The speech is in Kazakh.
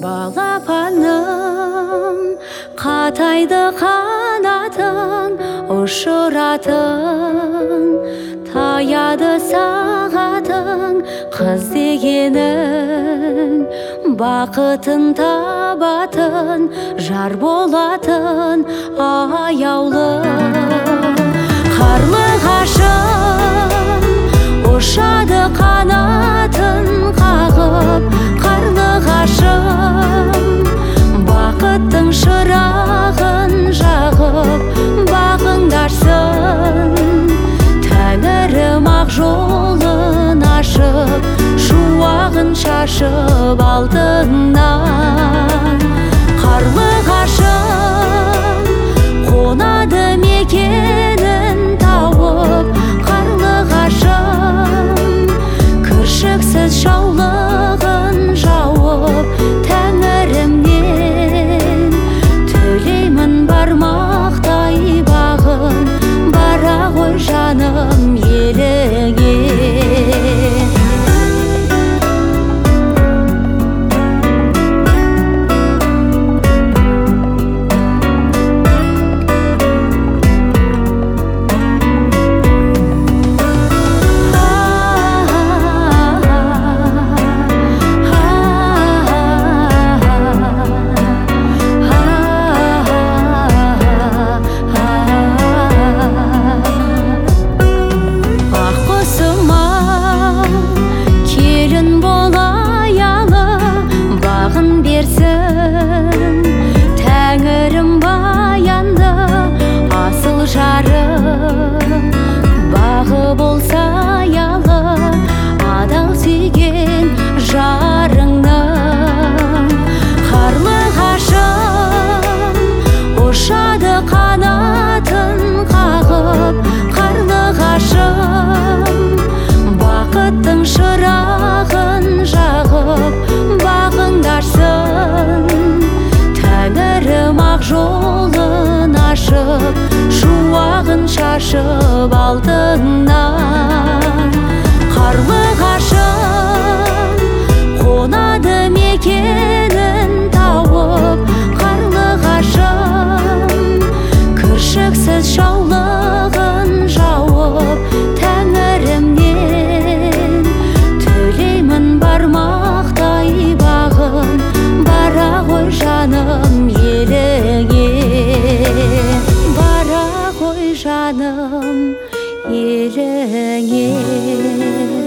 Балапаным қатайды қанатын ұшыратын, таяды сағатың қыз дегенің, бақытын табатын жар болатын аяулы. Қарлығашым ұшады қанатын қағып, қарлығашым бақыттың шырағын жағып, бағыңдарсын. Тәңірім ақ жолын ашып, шуағын шашып алтыннан. Қарлығашым қонады мекенін тауып, қарлығашым кіршіксіз жаулығын жауып, Тәңірімнен тілеймін бармақтай бағын, бара ғой жаным еліңе. Тәңірім баянды асыл жарым, бағы болса аялы адал сүйген жарыңның. Қарлығашым ұшады қанатын қағып, қарлығашым бақыттың шырағын жағып, бағыңдарсын. Тәңірім ақ жолын ашып, шуағын шашып алтыннан. Қарлығашым қонады мекенін тауып, қарлығашым кіршіксіз жаулығын жауып, Тәңірімнен тілеймін бармақтай бағын, бара ғой жаным еліңе. Бара ғой жаным еліңе.